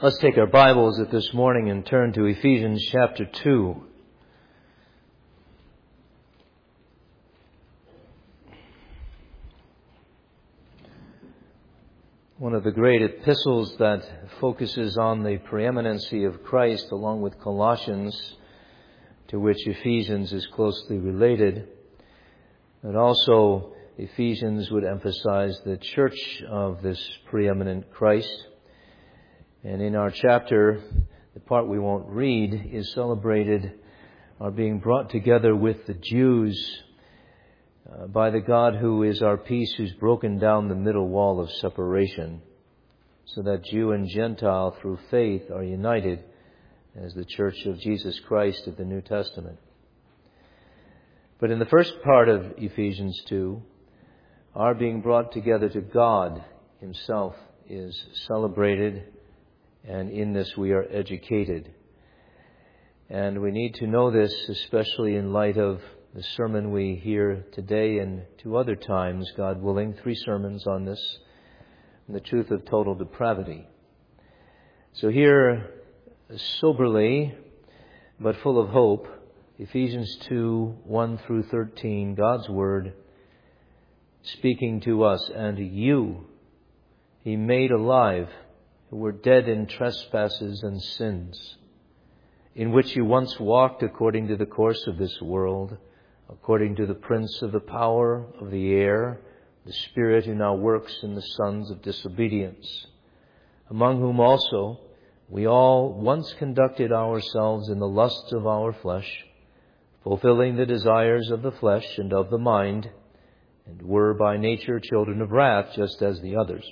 Let's take our Bibles at this morning and turn to Ephesians chapter 2. One of the great epistles that focuses on the preeminency of Christ, along with Colossians, to which Ephesians is closely related. But also Ephesians would emphasize the church of this preeminent Christ. And in our chapter, the part we won't read is celebrated, our being brought together with the Jews by the God who is our peace, who's broken down the middle wall of separation, so that Jew and Gentile through faith are united as the church of Jesus Christ of the New Testament. But in the first part of Ephesians 2, our being brought together to God Himself is celebrated, and in this we are educated. And we need to know this, especially in light of the sermon we hear today and 2 other times, God willing, 3 sermons on this, and the truth of total depravity. So here, soberly, but full of hope, Ephesians 2, 1 through 13, God's Word speaking to us, and you He made alive, who were dead in trespasses and sins, in which you once walked according to the course of this world, according to the prince of the power of the air, the spirit who now works in the sons of disobedience, among whom also we all once conducted ourselves in the lusts of our flesh, fulfilling the desires of the flesh and of the mind, and were by nature children of wrath, just as the others.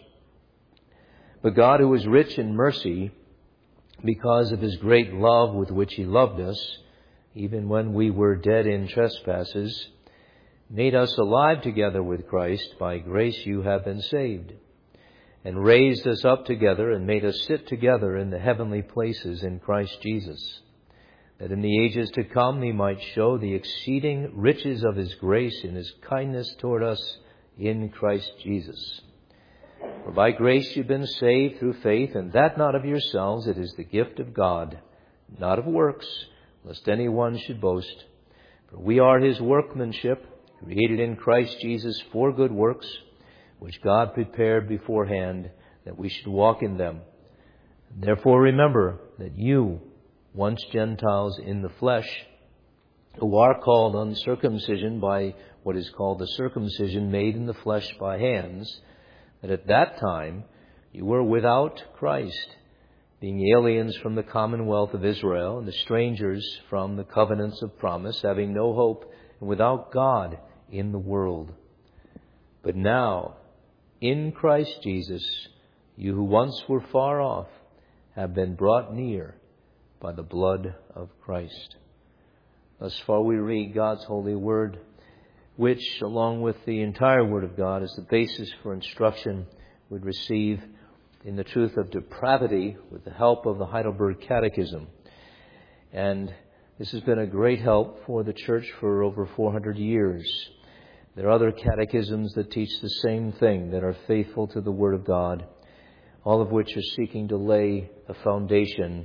But God, who is rich in mercy, because of His great love with which He loved us, even when we were dead in trespasses, made us alive together with Christ. By grace you have been saved, and raised us up together and made us sit together in the heavenly places in Christ Jesus, that in the ages to come He might show the exceeding riches of His grace in His kindness toward us in Christ Jesus. For by grace you've been saved through faith, and that not of yourselves, it is the gift of God, not of works, lest anyone should boast. For we are His workmanship, created in Christ Jesus for good works, which God prepared beforehand that we should walk in them. Therefore remember that you, once Gentiles in the flesh, who are called uncircumcision by what is called the circumcision made in the flesh by hands, that at that time you were without Christ, being aliens from the commonwealth of Israel and the strangers from the covenants of promise, having no hope and without God in the world. But now, in Christ Jesus, you who once were far off have been brought near by the blood of Christ. Thus far we read God's holy word, which, along with the entire Word of God, is the basis for instruction we'd receive in the truth of depravity with the help of the Heidelberg Catechism. And this has been a great help for the Church for over 400 years. There are other catechisms that teach the same thing, that are faithful to the Word of God, all of which are seeking to lay a foundation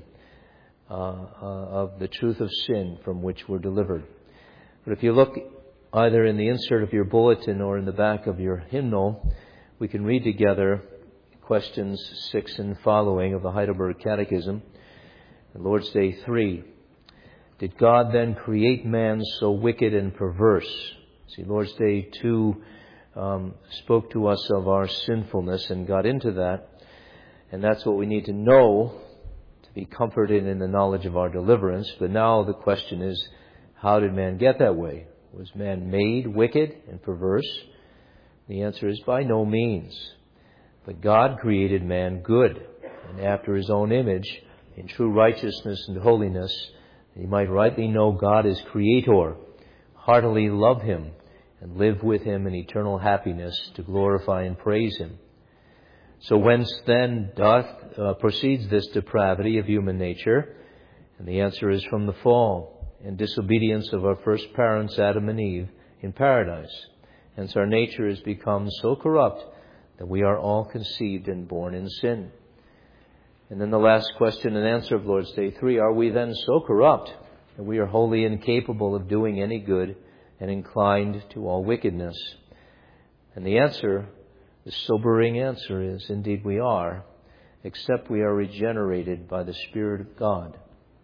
of the truth of sin from which we're delivered. But if you look either in the insert of your bulletin or in the back of your hymnal, we can read together questions 6 and following of the Heidelberg Catechism. Lord's Day 3. Did God then create man so wicked and perverse? See, Lord's Day 2 spoke to us of our sinfulness and got into that. And that's what we need to know to be comforted in the knowledge of our deliverance. But now the question is, how did man get that way? Was man made wicked and perverse? The answer is by no means. But God created man good, and after His own image, in true righteousness and holiness, that he might rightly know God as Creator, heartily love Him, and live with Him in eternal happiness to glorify and praise Him. So whence then proceeds this depravity of human nature? And the answer is from the fall and disobedience of our first parents, Adam and Eve, in paradise. Hence our nature has become so corrupt that we are all conceived and born in sin. And then the last question and answer of Lord's Day 3, are we then so corrupt that we are wholly incapable of doing any good and inclined to all wickedness? And the answer, the sobering answer is, indeed we are, except we are regenerated by the Spirit of God.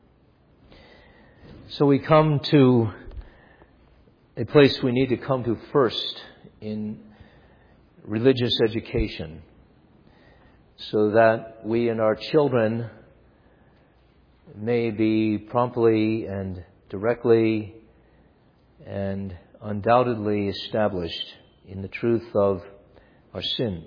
So we come to a place we need to come to first in religious education, so that we and our children may be promptly and directly and undoubtedly established in the truth of our sin.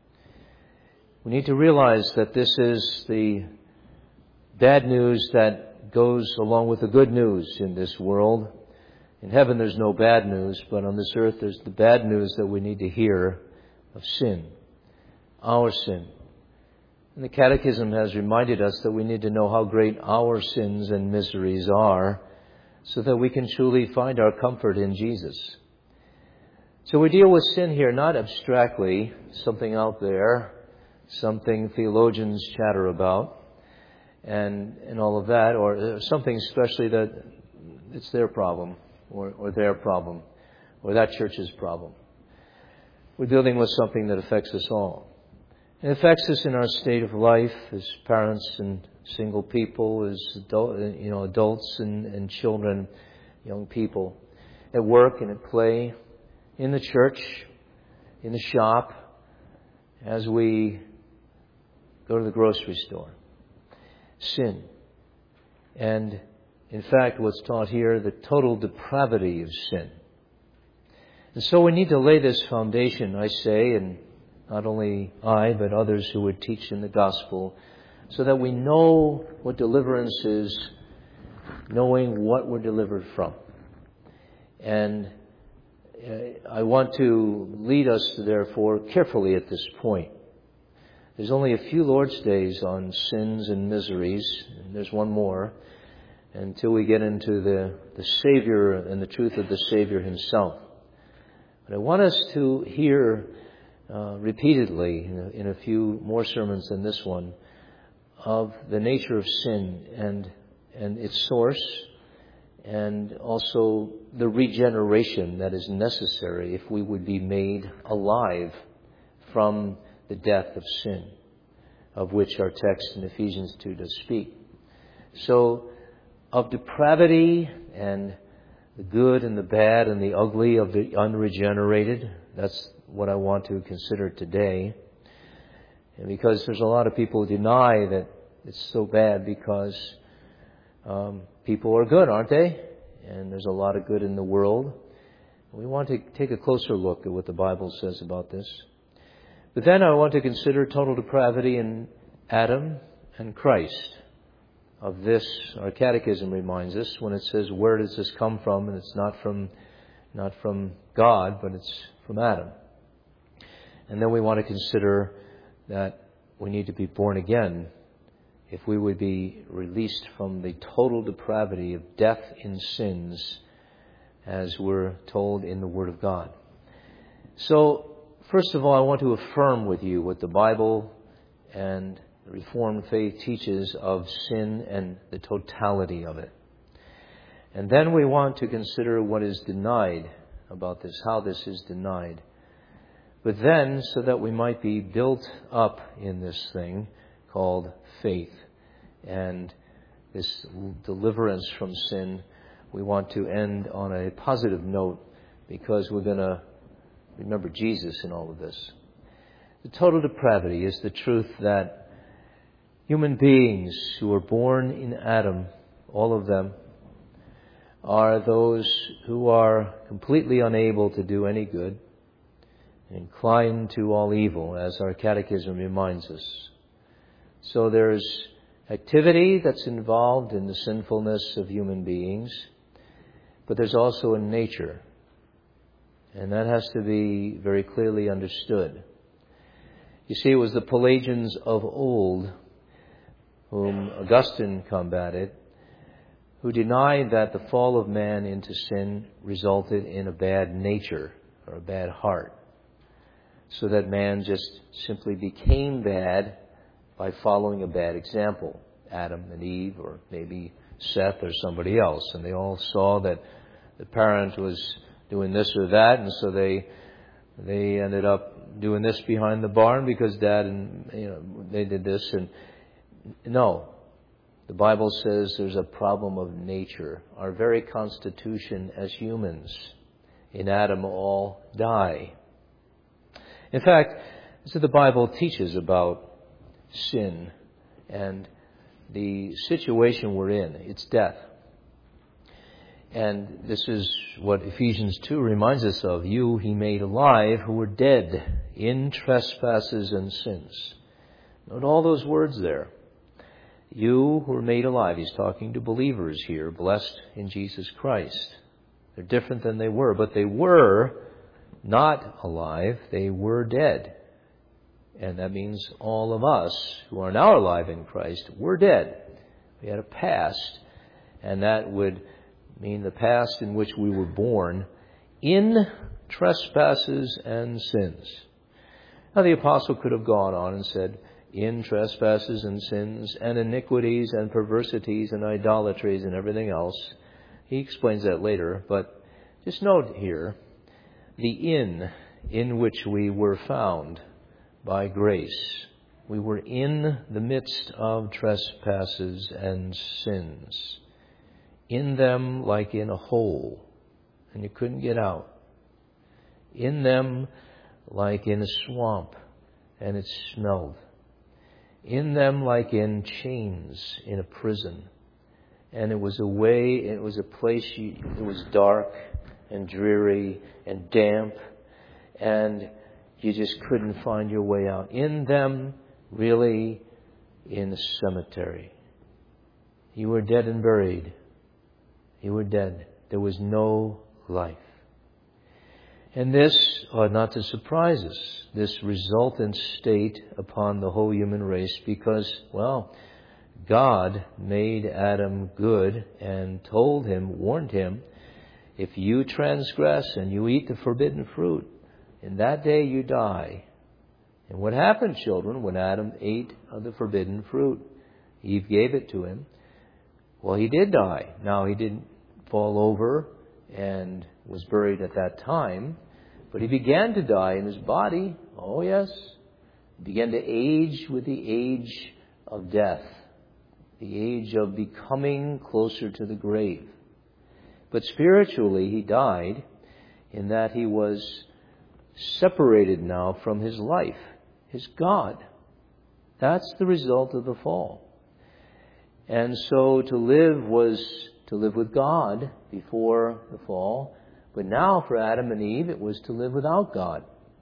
We need to realize that this is the bad news that goes along with the good news in this world. In heaven there's no bad news, but on this earth there's the bad news that we need to hear of sin, our sin. And the Catechism has reminded us that we need to know how great our sins and miseries are so that we can truly find our comfort in Jesus. So we deal with sin here not abstractly, something out there, something theologians chatter about, and all of that, or something especially that it's their problem, or their problem, or that church's problem. We're dealing with something that affects us all. It affects us in our state of life as parents and single people, as adults and children, young people, at work and at play, in the church, in the shop, as we go to the grocery store. Sin. And in fact, what's taught here, the total depravity of sin. And so we need to lay this foundation, I say, and not only I, but others who would teach in the gospel, so that we know what deliverance is, knowing what we're delivered from. And I want to lead us, therefore, carefully at this point. There's only a few Lord's Days on sins and miseries, and there's one more, until we get into the Savior and the truth of the Savior himself. But I want us to hear repeatedly, in a few more sermons than this one, of the nature of sin and its source, and also the regeneration that is necessary if we would be made alive from the death of sin, of which our text in Ephesians 2 does speak. So, of depravity and the good and the bad and the ugly of the unregenerated, that's what I want to consider today. And because there's a lot of people who deny that it's so bad because people are good, aren't they? And there's a lot of good in the world. We want to take a closer look at what the Bible says about this. But then I want to consider total depravity in Adam and Christ. Of this, our Catechism reminds us when it says, where does this come from? And it's not from God, but it's from Adam. And then we want to consider that we need to be born again if we would be released from the total depravity of death in sins, as we're told in the Word of God. So, first of all, I want to affirm with you what the Bible and the Reformed faith teaches of sin and the totality of it. And then we want to consider what is denied about this, how this is denied. But then, so that we might be built up in this thing called faith and this deliverance from sin, we want to end on a positive note because we're going to remember Jesus in all of this. The total depravity is the truth that human beings who are born in Adam, all of them, are those who are completely unable to do any good, inclined to all evil, as our Catechism reminds us. So there's activity that's involved in the sinfulness of human beings, but there's also a nature, and that has to be very clearly understood. You see, it was the Pelagians of old, whom Augustine combated, who denied that the fall of man into sin resulted in a bad nature or a bad heart, so that man just simply became bad by following a bad example. Adam and Eve, or maybe Seth or somebody else. And they all saw that the parent was doing this or that, and so they ended up doing this behind the barn because Dad and they did this. And no, the Bible says there's a problem of nature. Our very constitution as humans in Adam all die. In fact, so the Bible teaches about sin and the situation we're in. It's death. And this is what Ephesians 2 reminds us of. You he made alive who were dead in trespasses and sins. Note all those words there. You who were made alive. He's talking to believers here, blessed in Jesus Christ. They're different than they were, but they were not alive. They were dead. And that means all of us who are now alive in Christ were dead. We had a past, and that would mean the past in which we were born in trespasses and sins. Now the apostle could have gone on and said, in trespasses and sins and iniquities and perversities and idolatries and everything else. He explains that later, but just note here, the in which we were found by grace. We were in the midst of trespasses and sins. In them like in a hole, and you couldn't get out. In them like in a swamp, and it smelled. In them like in chains in a prison. And it was a place, it was dark and dreary and damp, and you just couldn't find your way out. In them, really, in a cemetery. You were dead and buried. You were dead. There was no life. And this ought not to surprise us, this resultant state upon the whole human race, because, well, God made Adam good and told him, warned him, if you transgress and you eat the forbidden fruit, in that day you die. And what happened, children, when Adam ate of the forbidden fruit? Eve gave it to him. Well, he did die. Now, he didn't fall over and was buried at that time, but he began to die in his body. Oh, yes. He began to age with the age of death, the age of becoming closer to the grave. But spiritually, he died in that he was separated now from his life, his God. That's the result of the fall. And so to live was to live with God before the fall. But now for Adam and Eve, it was to live without God.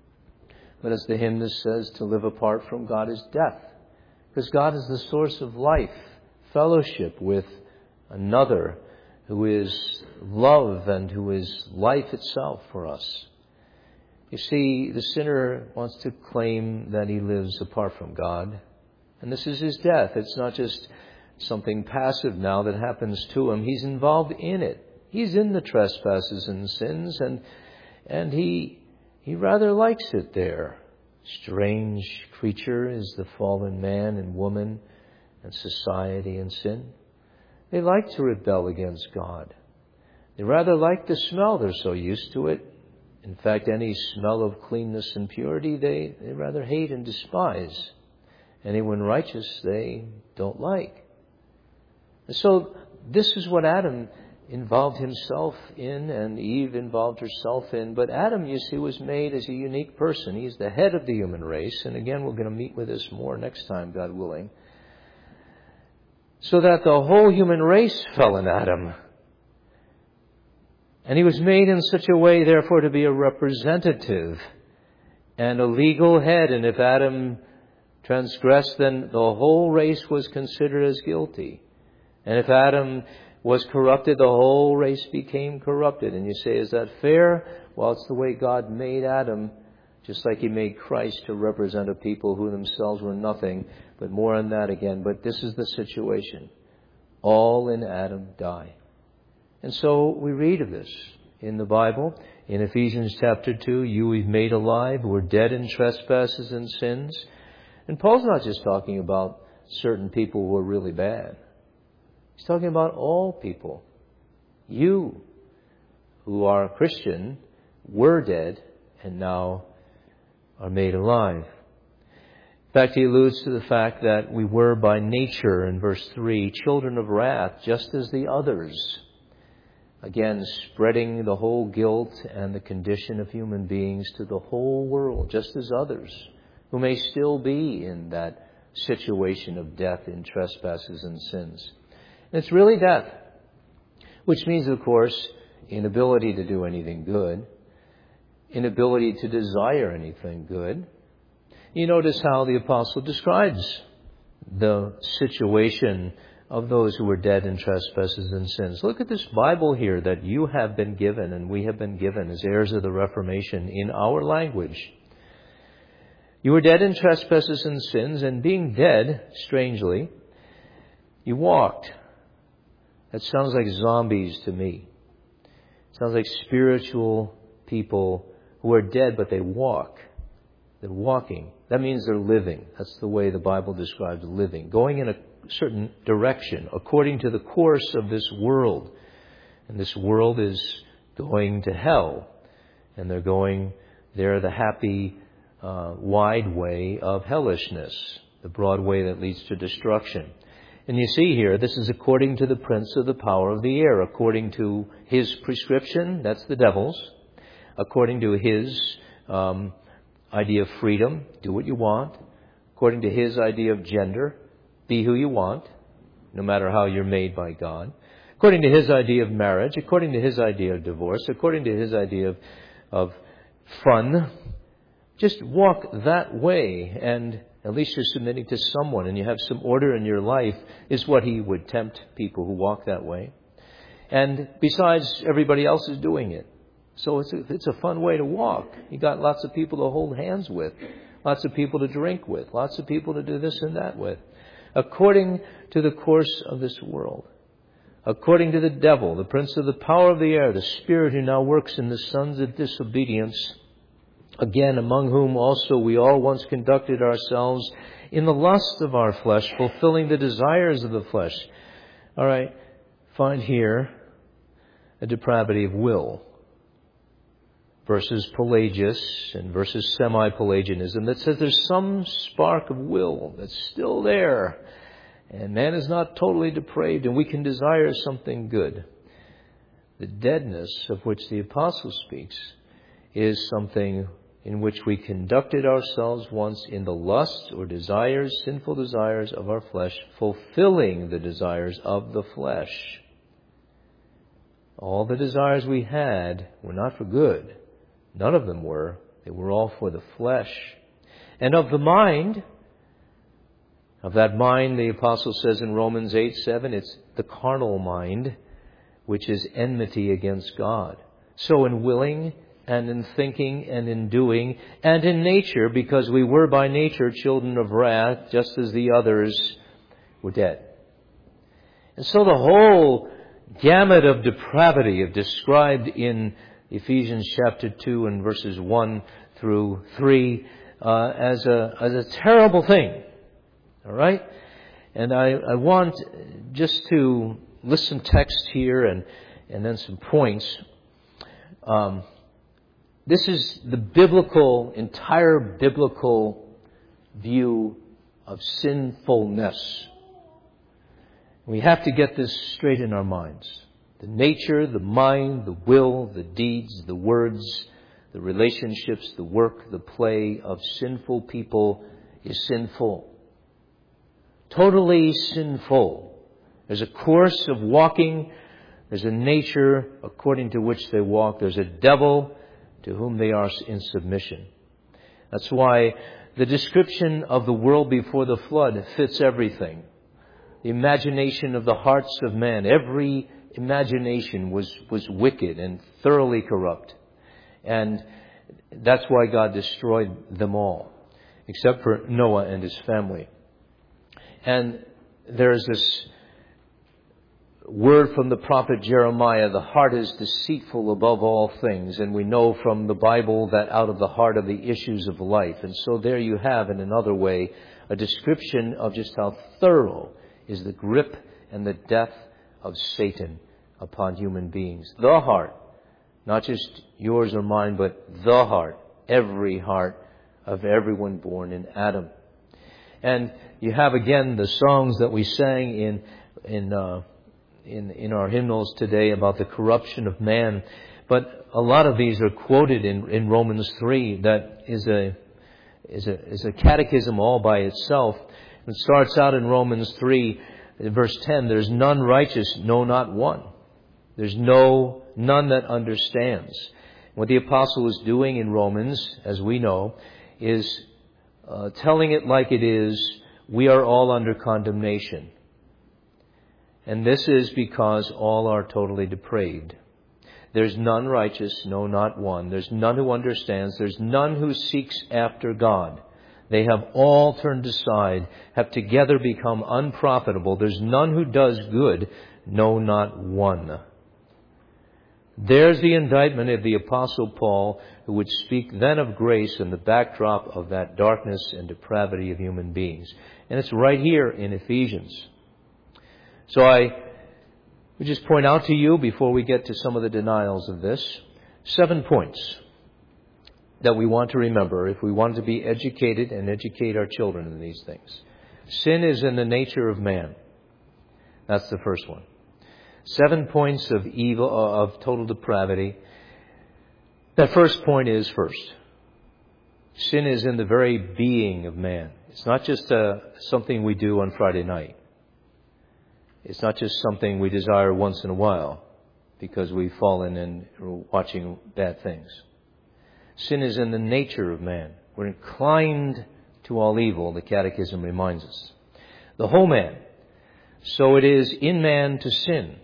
But as the hymnist says, to live apart from God is death. Because God is the source of life, fellowship with another who is love and who is life itself for us. You see, the sinner wants to claim that he lives apart from God. And this is his death. It's not just something passive now that happens to him. He's involved in it. He's in the trespasses and sins, and he rather likes it there. Strange creature is the fallen man and woman and society and sin. They like to rebel against God. They rather like the smell. They're so used to it. In fact, any smell of cleanness and purity, they rather hate and despise. Anyone righteous, they don't like. And so this is what Adam involved himself in and Eve involved herself in. But Adam, you see, was made as a unique person. He's the head of the human race. And again, we're going to meet with this more next time, God willing. So that the whole human race fell in Adam. And he was made in such a way, therefore, to be a representative and a legal head. And if Adam transgressed, then the whole race was considered as guilty. And if Adam was corrupted, the whole race became corrupted. And you say, is that fair? Well, it's the way God made Adam, just like he made Christ to represent a people who themselves were nothing. But more on that again. But this is the situation. All in Adam die. And so we read of this in the Bible. In Ephesians chapter 2, you we've made alive, who were dead in trespasses and sins. And Paul's not just talking about certain people who are really bad. He's talking about all people. You, who are a Christian, were dead and now are made alive. In fact, he alludes to the fact that we were by nature, in verse 3, children of wrath, just as the others. Again, spreading the whole guilt and the condition of human beings to the whole world, just as others who may still be in that situation of death in trespasses and sins. And it's really death, which means, of course, inability to do anything good, inability to desire anything good. You notice how the apostle describes the situation of those who were dead in trespasses and sins. Look at this Bible here that you have been given and we have been given as heirs of the Reformation in our language. You were dead in trespasses and sins, and being dead, strangely, you walked. That sounds like zombies to me. It sounds like spiritual people who are dead, but they walk. They're walking. That means they're living. That's the way the Bible describes living. Going in a certain direction according to the course of this world. And this world is going to hell. And they're the happy, wide way of hellishness. The broad way that leads to destruction. And you see here, this is according to the prince of the power of the air. According to his prescription, that's the devil's. According to his idea of freedom, do what you want. According to his idea of gender, be who you want, no matter how you're made by God. According to his idea of marriage, according to his idea of divorce, according to his idea of fun, just walk that way, and at least you're submitting to someone and you have some order in your life, is what he would tempt people who walk that way. And besides, everybody else is doing it. So it's a fun way to walk. You got lots of people to hold hands with, lots of people to drink with, lots of people to do this and that with. According to the course of this world. According to the devil, the prince of the power of the air, the spirit who now works in the sons of disobedience, again, among whom also we all once conducted ourselves in the lust of our flesh, fulfilling the desires of the flesh. All right, find here a depravity of will versus Pelagius and versus semi-Pelagianism that says there's some spark of will that's still there. And man is not totally depraved, and we can desire something good. The deadness of which the apostle speaks is something in which we conducted ourselves once in the lust or desires, sinful desires of our flesh, fulfilling the desires of the flesh. All the desires we had were not for good. None of them were. They were all for the flesh. And of the mind, of that mind, the apostle says in Romans 8:7, it's the carnal mind, which is enmity against God. So in willing and in thinking and in doing and in nature, because we were by nature children of wrath, just as the others were dead. And so the whole gamut of depravity described in Ephesians chapter 2 and verses 1 through 3 as a terrible thing. All right? And I want just to list some text here and then some points. This is the entire biblical view of sinfulness. We have to get this straight in our minds. The nature, the mind, the will, the deeds, the words, the relationships, the work, the play of sinful people is sinful. Totally sinful. There's a course of walking. There's a nature according to which they walk. There's a devil to whom they are in submission. That's why the description of the world before the flood fits everything. The imagination of the hearts of men, every imagination was wicked and thoroughly corrupt. And that's why God destroyed them all, except for Noah and his family. And there's this word from the prophet Jeremiah, the heart is deceitful above all things. And we know from the Bible that out of the heart are the issues of life. And so there you have, in another way, a description of just how thorough is the grip and the death of Satan upon human beings. The heart, not just yours or mine, but the heart, every heart of everyone born in Adam. And you have again the songs that we sang in our hymnals today about the corruption of man. But a lot of these are quoted in Romans 3. That is a catechism all by itself. It starts out in Romans 3, verse 10. There's none righteous, no, not one. There's none that understands. What the apostle is doing in Romans, as we know, is telling it like it is. We are all under condemnation. And this is because all are totally depraved. There's none righteous, no, not one. There's none who understands. There's none who seeks after God. They have all turned aside, have together become unprofitable. There's none who does good, no, not one. There's the indictment of the Apostle Paul, who would speak then of grace in the backdrop of that darkness and depravity of human beings. And it's right here in Ephesians. So I would just point out to you, before we get to some of the denials of this, 7 points that we want to remember if we want to be educated and educate our children in these things. Sin is in the nature of man. That's the first one. 7 points of evil, of total depravity. That first point is first. Sin is in the very being of man. It's not just something we do on Friday night. It's not just something we desire once in a while because we've fallen and are watching bad things. Sin is in the nature of man. We're inclined to all evil, the Catechism reminds us. The whole man. So it is in man to sin.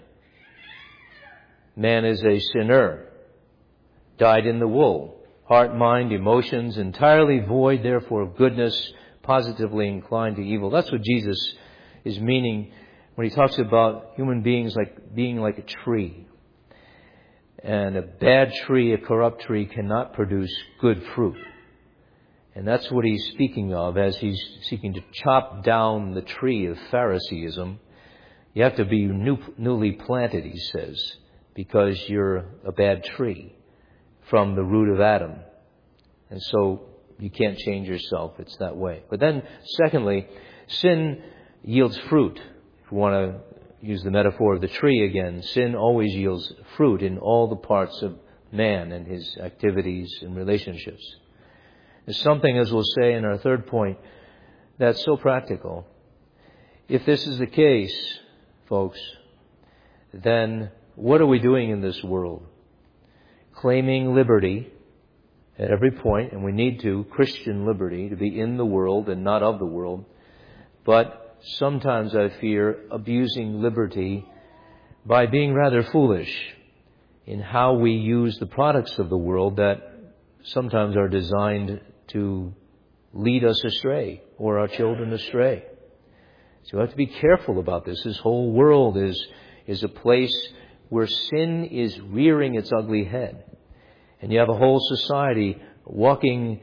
Man is a sinner, dyed in the wool, heart, mind, emotions, entirely void, therefore, of goodness, positively inclined to evil. That's what Jesus is meaning when he talks about human beings like being like a tree. And a bad tree, a corrupt tree, cannot produce good fruit. And that's what he's speaking of as he's seeking to chop down the tree of Phariseeism. You have to be newly planted, he says, because you're a bad tree from the root of Adam. And so you can't change yourself. It's that way. But then, secondly, sin yields fruit. If you want to use the metaphor of the tree again, sin always yields fruit in all the parts of man and his activities and relationships. There's something, as we'll say in our third point, that's so practical. If this is the case, folks, then what are we doing in this world? Claiming liberty at every point, and we need to, Christian liberty, to be in the world and not of the world. But sometimes I fear abusing liberty by being rather foolish in how we use the products of the world that sometimes are designed to lead us astray or our children astray. So we have to be careful about this. This whole world is a place where sin is rearing its ugly head. And you have a whole society walking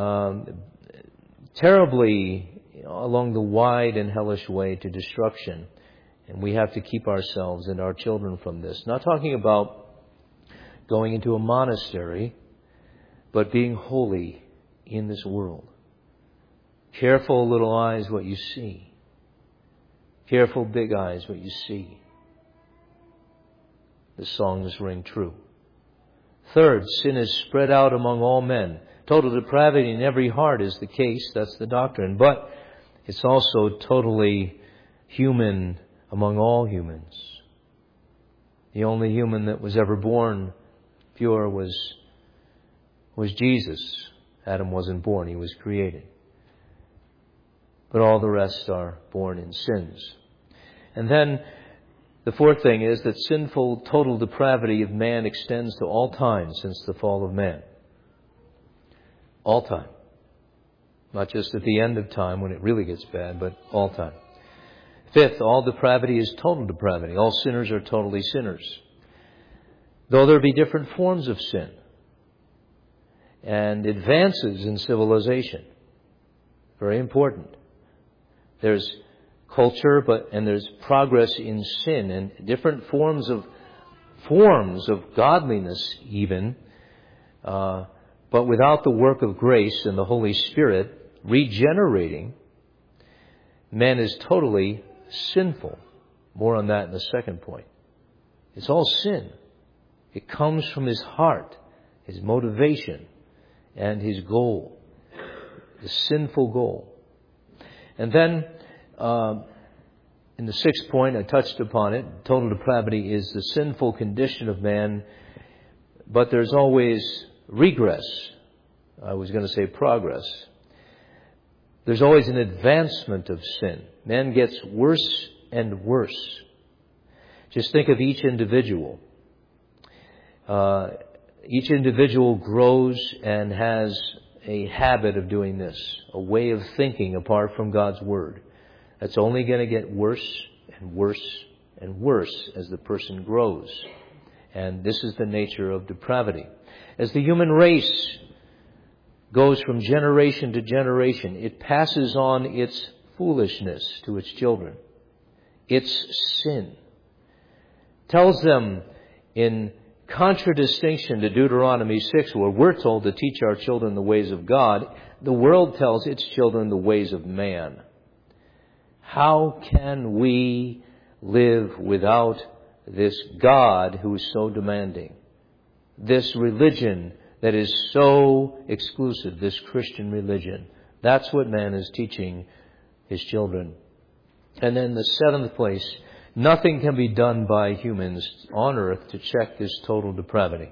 terribly along the wide and hellish way to destruction. And we have to keep ourselves and our children from this. Not talking about going into a monastery, but being holy in this world. Careful, little eyes, what you see. Careful, big eyes, what you see. The songs ring true. Third, sin is spread out among all men. Total depravity in every heart is the case. That's the doctrine. But it's also totally human among all humans. The only human that was ever born pure was Jesus. Adam wasn't born. He was created. But all the rest are born in sins. And then the fourth thing is that sinful total depravity of man extends to all time since the fall of man. All time. Not just at the end of time when it really gets bad, but all time. Fifth, all depravity is total depravity. All sinners are totally sinners. Though there be different forms of sin and advances in civilization. Very important. There's culture, and there's progress in sin, and different forms of godliness even. But without the work of grace and the Holy Spirit regenerating, man is totally sinful. More on that in the second point. It's all sin. It comes from his heart, his motivation, and his goal, the sinful goal. And then, in the sixth point, I touched upon it. Total depravity is the sinful condition of man, but there's always regress. I was going to say progress. There's always an advancement of sin. Man gets worse and worse. Just think of each individual. Each individual grows and has a habit of doing this, a way of thinking apart from God's Word. That's only going to get worse and worse and worse as the person grows. And this is the nature of depravity. As the human race goes from generation to generation, it passes on its foolishness to its children. Its sin. Tells them in contradistinction to Deuteronomy 6, where we're told to teach our children the ways of God, the world tells its children the ways of man. How can we live without this God who is so demanding? This religion that is so exclusive, this Christian religion. That's what man is teaching his children. And then the seventh place, nothing can be done by humans on earth to check this total depravity.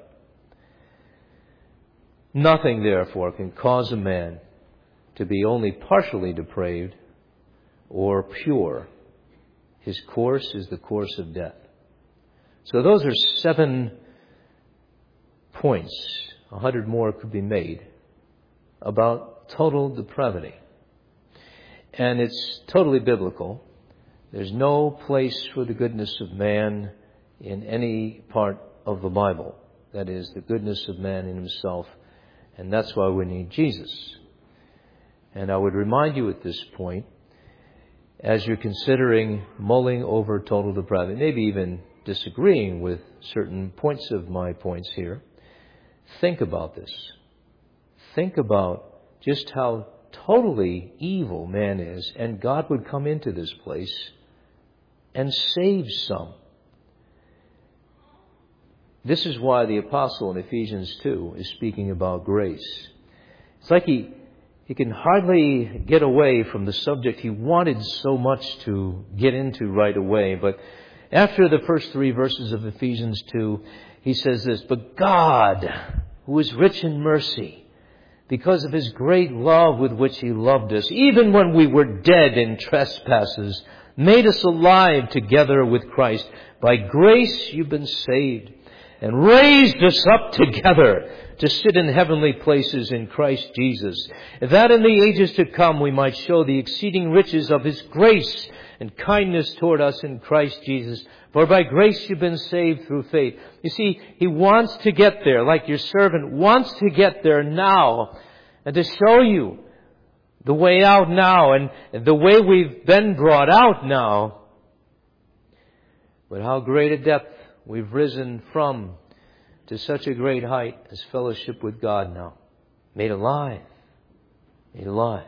Nothing, therefore, can cause a man to be only partially depraved or pure. His course is the course of death. So those are 7 points. 100 more could be made about total depravity. And it's totally biblical. There's no place for the goodness of man in any part of the Bible. That is, the goodness of man in himself. And that's why we need Jesus. And I would remind you at this point, as you're considering mulling over total depravity, maybe even disagreeing with certain points of my points here, think about this. Think about just how totally evil man is, and God would come into this place and save some. This is why the apostle in Ephesians 2 is speaking about grace. It's like he can hardly get away from the subject he wanted so much to get into right away. But after the first 3 verses of Ephesians 2, he says this, "But God, who is rich in mercy, because of His great love with which He loved us, even when we were dead in trespasses, made us alive together with Christ. By grace you've been saved, and raised us up together to sit in heavenly places in Christ Jesus, that in the ages to come we might show the exceeding riches of His grace and kindness toward us in Christ Jesus. For by grace you've been saved through faith." You see, He wants to get there, like your servant wants to get there now, and to show you the way out now, and the way we've been brought out now. But how great a depth we've risen from to such a great height as fellowship with God now. Made alive. Made alive.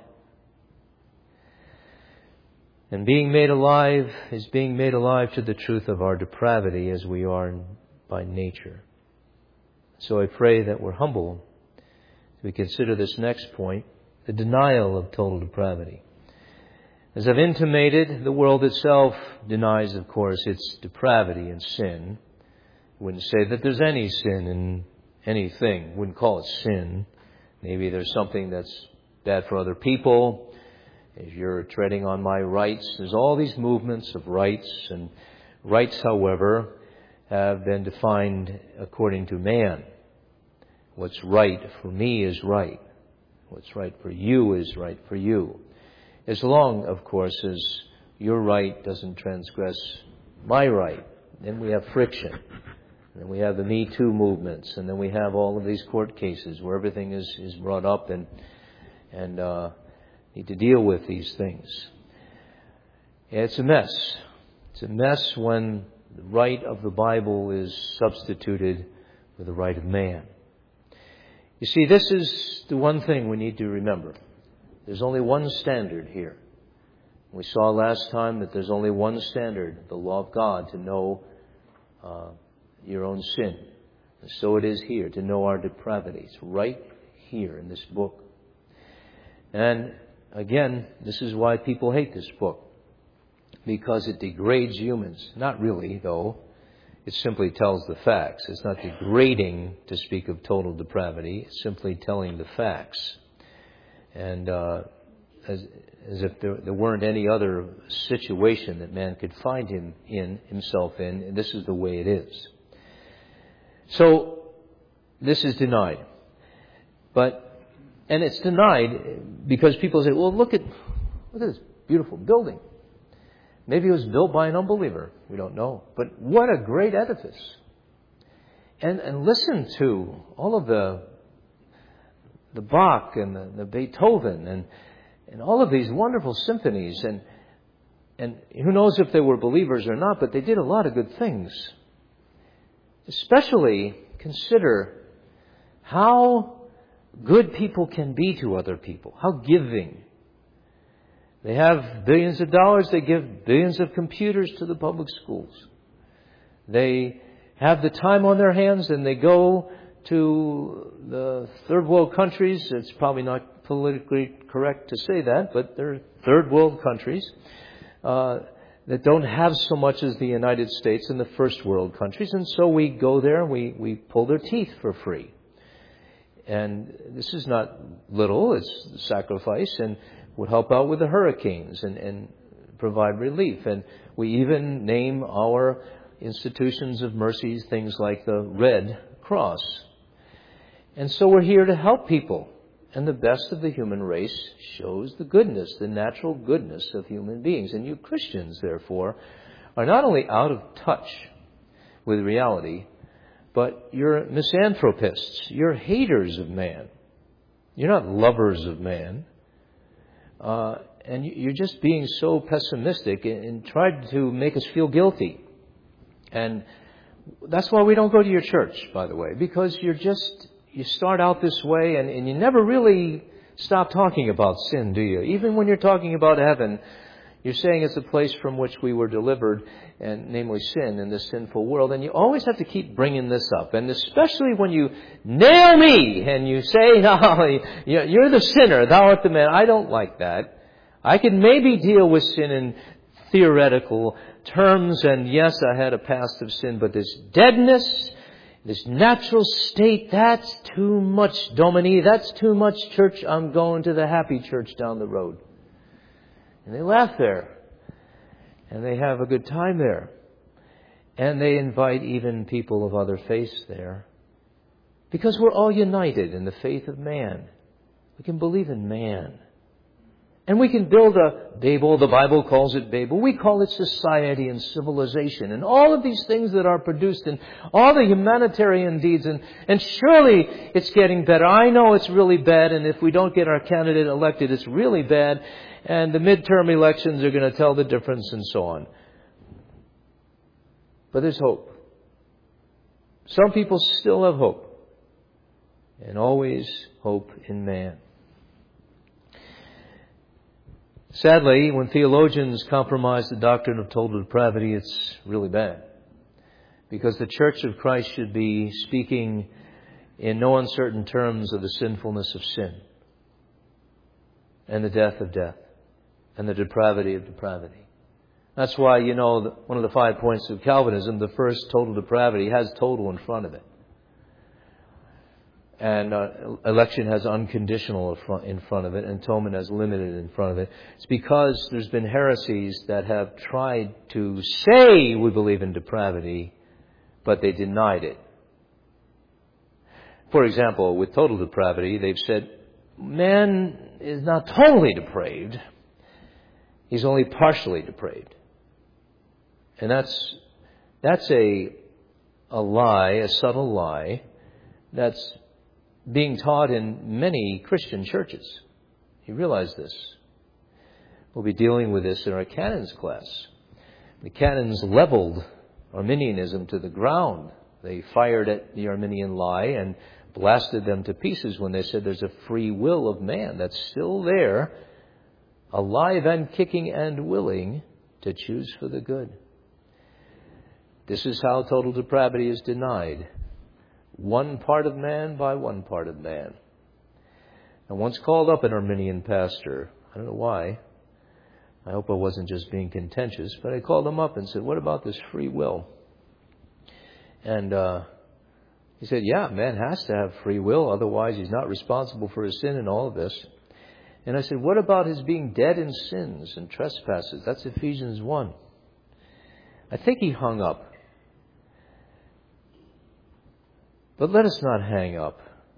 And being made alive is being made alive to the truth of our depravity as we are by nature. So I pray that we're humble as we consider this next point, the denial of total depravity. As I've intimated, the world itself denies, of course, its depravity and sin. I wouldn't say that there's any sin in anything. Wouldn't call it sin. Maybe there's something that's bad for other people. If you're treading on my rights, there's all these movements of rights. And rights, however, have been defined according to man. What's right for me is right. What's right for you is right for you. As long, of course, as your right doesn't transgress my right. Then we have friction. And we have the Me Too movements. And then we have all of these court cases where everything is brought up and need to deal with these things. It's a mess. It's a mess when the right of the Bible is substituted for the right of man. You see, this is the one thing we need to remember. There's only one standard here. We saw last time that there's only one standard, the law of God, to know your own sin. And so it is here, to know our depravities, right here in this book. And again, this is why people hate this book. Because it degrades humans. Not really, though. It simply tells the facts. It's not degrading to speak of total depravity. It's simply telling the facts. And as if there weren't any other situation that man could find himself in, and this is the way it is. So, this is denied. And it's denied because people say, well, look at this beautiful building. Maybe it was built by an unbeliever. We don't know. But what a great edifice. And listen to all of the Bach and the Beethoven and all of these wonderful symphonies. And who knows if they were believers or not, but they did a lot of good things. Especially consider how good people can be to other people. How giving. They have billions of dollars. They give billions of computers to the public schools. They have the time on their hands and they go to the third world countries. It's probably not politically correct to say that, but they're third world countries that don't have so much as the United States and the first world countries. And so we go there and we pull their teeth for free. And this is not little. It's sacrifice and would help out with the hurricanes and provide relief. And we even name our institutions of mercy things like the Red Cross. And so we're here to help people. And the best of the human race shows the goodness, the natural goodness of human beings. And you Christians, therefore, are not only out of touch with reality, but you're misanthropists. You're haters of man. You're not lovers of man. And you're just being so pessimistic and tried to make us feel guilty. And that's why we don't go to your church, by the way, because you start out this way and you never really stop talking about sin, do you? Even when you're talking about heaven, you're saying it's a place from which we were delivered, and namely sin in this sinful world. And you always have to keep bringing this up. And especially when you nail me and you say, no, you're the sinner, thou art the man. I don't like that. I can maybe deal with sin in theoretical terms. And yes, I had a past of sin, but this deadness, this natural state, that's too much, Domini. That's too much church. I'm going to the happy church down the road. And they laugh there. And they have a good time there. And they invite even people of other faiths there. Because we're all united in the faith of man. We can believe in man. And we can build a Babel. The Bible calls it Babel. We call it society and civilization. And all of these things that are produced and all the humanitarian deeds. And surely it's getting better. I know it's really bad. And if we don't get our candidate elected, it's really bad. And the midterm elections are going to tell the difference and so on. But there's hope. Some people still have hope. And always hope in man. Sadly, when theologians compromise the doctrine of total depravity, it's really bad. Because the Church of Christ should be speaking in no uncertain terms of the sinfulness of sin. And the death of death. And the depravity of depravity. That's why, one of the 5 points of Calvinism, the first, total depravity, has total in front of it. And election has unconditional in front of it, and atonement has limited in front of it. It's because there's been heresies that have tried to say we believe in depravity, but they denied it. For example, with total depravity, they've said, man is not totally depraved. He's only partially depraved. And that's a lie, a subtle lie, that's being taught in many Christian churches. You realize this. We'll be dealing with this in our canons class. The canons leveled Arminianism to the ground. They fired at the Arminian lie and blasted them to pieces when they said there's a free will of man that's still there, alive and kicking and willing to choose for the good. This is how total depravity is denied. One part of man by one part of man. I once called up an Arminian pastor. I don't know why. I hope I wasn't just being contentious, but I called him up and said, what about this free will? And he said, yeah, man has to have free will, otherwise he's not responsible for his sin and all of this. And I said, what about his being dead in sins and trespasses? That's Ephesians 1. I think he hung up. But let us not hang up.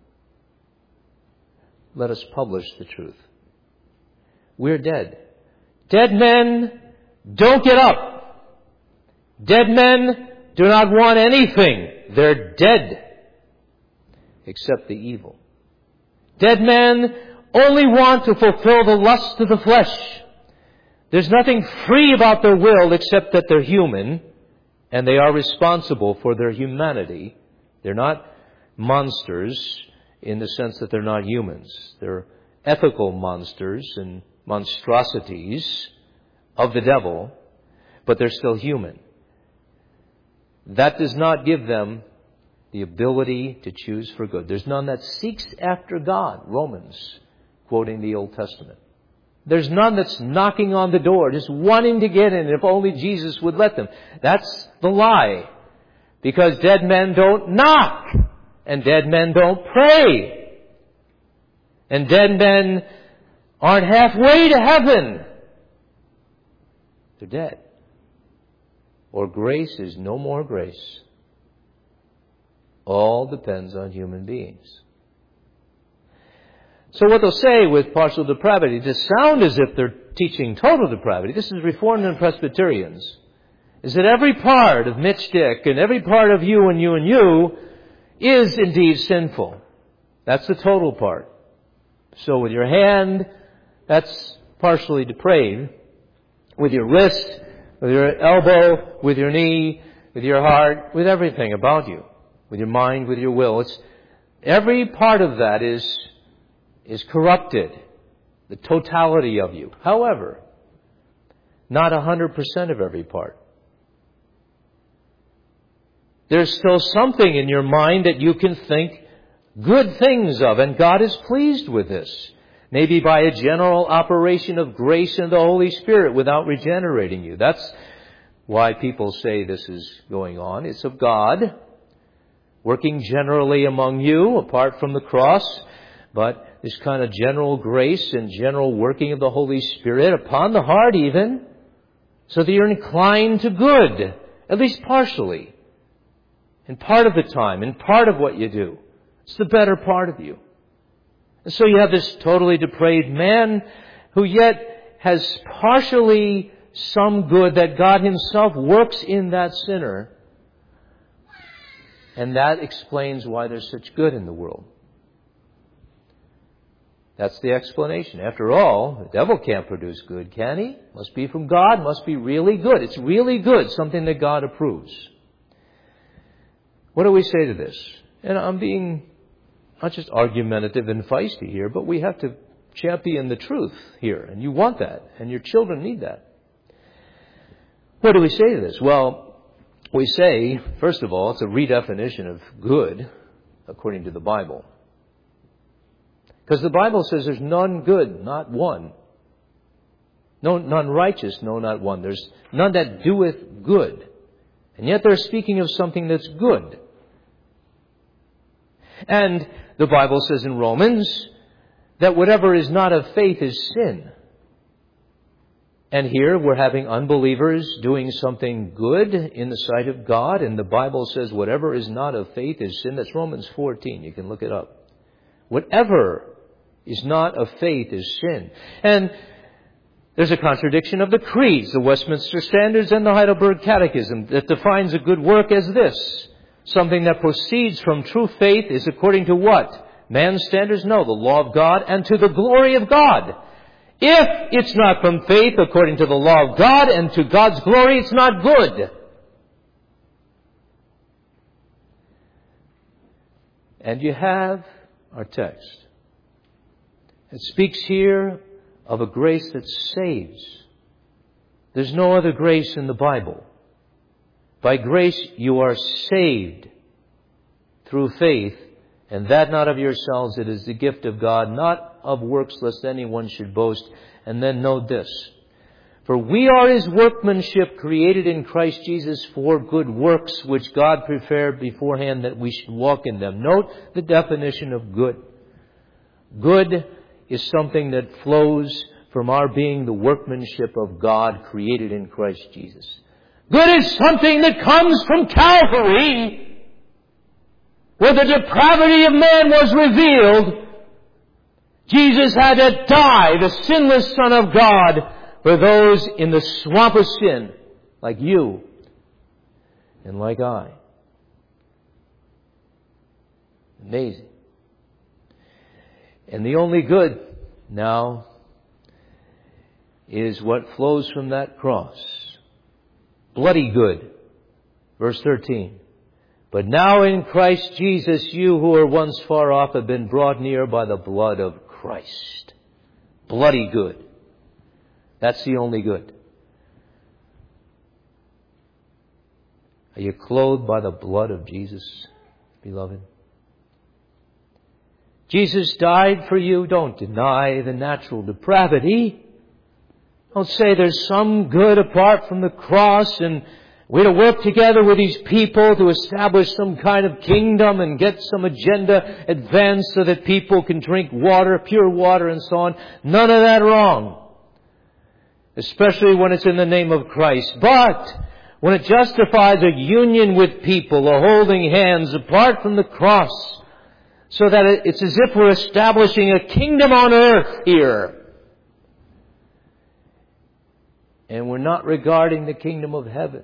Let us publish the truth. We're dead. Dead men don't get up. Dead men do not want anything. They're dead. Except the evil. Dead men only want to fulfill the lust of the flesh. There's nothing free about their will except that they're human and they are responsible for their humanity. They're not monsters in the sense that they're not humans. They're ethical monsters and monstrosities of the devil, but they're still human. That does not give them the ability to choose for good. There's none that seeks after God, Romans, quoting the Old Testament. There's none that's knocking on the door, just wanting to get in, if only Jesus would let them. That's the lie. Because dead men don't knock, and dead men don't pray, and dead men aren't halfway to heaven. They're dead. Or grace is no more grace. All depends on human beings. So what they'll say with partial depravity, to sound as if they're teaching total depravity, this is Reformed and Presbyterians, is that every part of Mitch Dick and every part of you and you and you is indeed sinful. That's the total part. So with your hand, that's partially depraved. With your wrist, with your elbow, with your knee, with your heart, with everything about you. With your mind, with your will. It's every part of that is corrupted. The totality of you. However, not 100% of every part. There's still something in your mind that you can think good things of, and God is pleased with this. Maybe by a general operation of grace and the Holy Spirit without regenerating you. That's why people say this is going on. It's of God, working generally among you, apart from the cross, but this kind of general grace and general working of the Holy Spirit upon the heart even, so that you're inclined to good, at least partially, in part of the time, in part of what you do. It's the better part of you. And so you have this totally depraved man who yet has partially some good that God Himself works in that sinner. And that explains why there's such good in the world. That's the explanation. After all, the devil can't produce good, can he? Must be from God, must be really good. It's really good, something that God approves. What do we say to this? And I'm being not just argumentative and feisty here, but we have to champion the truth here. And you want that. And your children need that. What do we say to this? Well, we say, first of all, it's a redefinition of good according to the Bible. Because the Bible says there's none good, not one. No, none righteous, no, not one. There's none that doeth good. And yet they're speaking of something that's good. And the Bible says in Romans that whatever is not of faith is sin. And here we're having unbelievers doing something good in the sight of God. And the Bible says whatever is not of faith is sin. That's Romans 14. You can look it up. Whatever is not of faith is sin. And there's a contradiction of the creeds, the Westminster Standards and the Heidelberg Catechism, that defines a good work as this. Something that proceeds from true faith is according to what? Man's standards? No, the law of God and to the glory of God. If it's not from faith according to the law of God and to God's glory, it's not good. And you have our text. It speaks here of a grace that saves. There's no other grace in the Bible. By grace you are saved through faith, and that not of yourselves, it is the gift of God, not of works, lest anyone should boast. And then note this: for we are His workmanship, created in Christ Jesus for good works, which God prepared beforehand that we should walk in them. Note the definition of good. Good is something that flows from our being the workmanship of God, created in Christ Jesus. Good is something that comes from Calvary, where the depravity of man was revealed. Jesus had to die, the sinless Son of God, for those in the swamp of sin, like you and like I. Amazing. And the only good now is what flows from that cross. Bloody good. Verse 13. But now in Christ Jesus, you who were once far off have been brought near by the blood of Christ. Bloody good. That's the only good. Are you clothed by the blood of Jesus, beloved? Jesus died for you. Don't deny the natural depravity. Don't say there's some good apart from the cross and we're to work together with these people to establish some kind of kingdom and get some agenda advanced so that people can drink water, pure water and so on. None of that wrong. Especially when it's in the name of Christ. But when it justifies a union with people, a holding hands apart from the cross, so that it's as if we're establishing a kingdom on earth here. And we're not regarding the kingdom of heaven.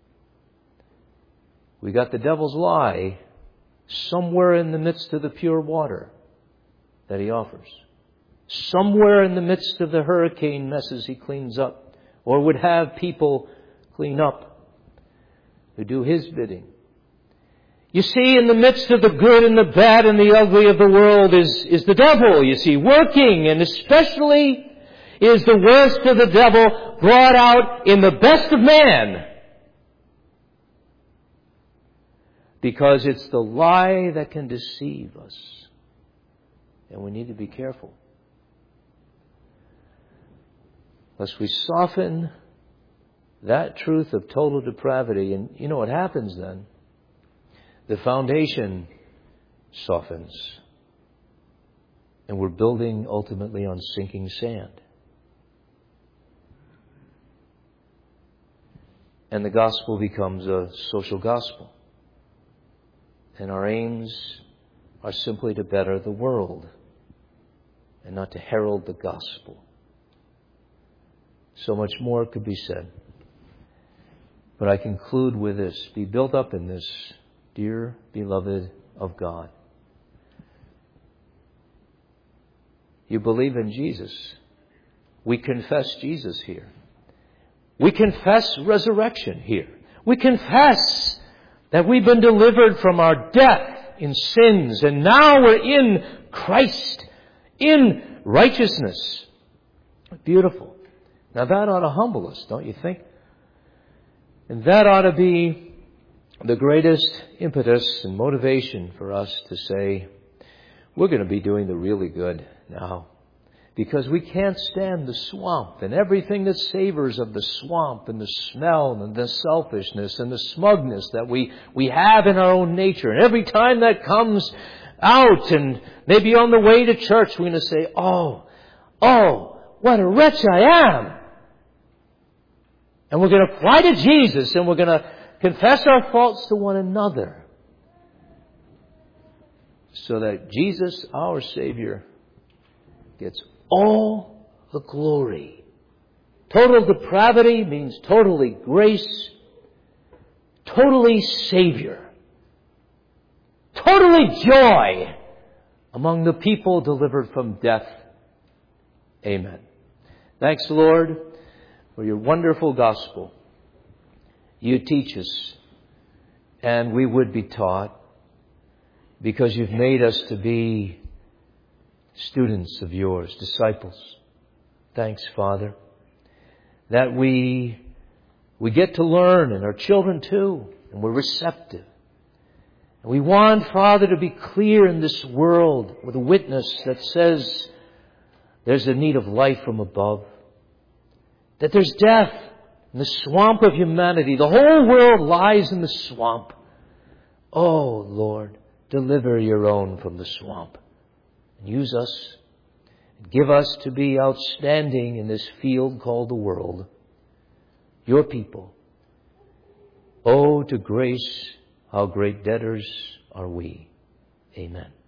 We got the devil's lie somewhere in the midst of the pure water that he offers. Somewhere in the midst of the hurricane messes he cleans up, or would have people clean up who do his bidding. You see, in the midst of the good and the bad and the ugly of the world is the devil, you see, working, and especially is the worst of the devil brought out in the best of man. Because it's the lie that can deceive us. And we need to be careful. Lest we soften that truth of total depravity. And you know what happens then? The foundation softens. And we're building ultimately on sinking sand. And the gospel becomes a social gospel. And our aims are simply to better the world and not to herald the gospel. So much more could be said. But I conclude with this. Be built up in this, dear beloved of God. You believe in Jesus. We confess Jesus here. We confess resurrection here. We confess that we've been delivered from our death in sins, and now we're in Christ, in righteousness. Beautiful. Now that ought to humble us, don't you think? And that ought to be the greatest impetus and motivation for us to say, we're going to be doing the really good now. Because we can't stand the swamp and everything that savors of the swamp and the smell and the selfishness and the smugness that we have in our own nature. And every time that comes out and maybe on the way to church, we're going to say, oh, what a wretch I am. And we're going to fly to Jesus and we're going to confess our faults to one another. So that Jesus, our Savior, gets all the glory. Total depravity means totally grace, totally Savior, totally joy among the people delivered from death. Amen. Thanks, Lord, for your wonderful gospel. You teach us, and we would be taught, because you've made us to be students of yours, disciples. Thanks, Father, that we get to learn, and our children too, and we're receptive. And we want, Father, to be clear in this world with a witness that says there's a need of life from above, that there's death in the swamp of humanity. The whole world lies in the swamp. Oh, Lord, deliver your own from the swamp. And use us. And give us to be outstanding in this field called the world. Your people. Oh, to grace, how great debtors are we. Amen.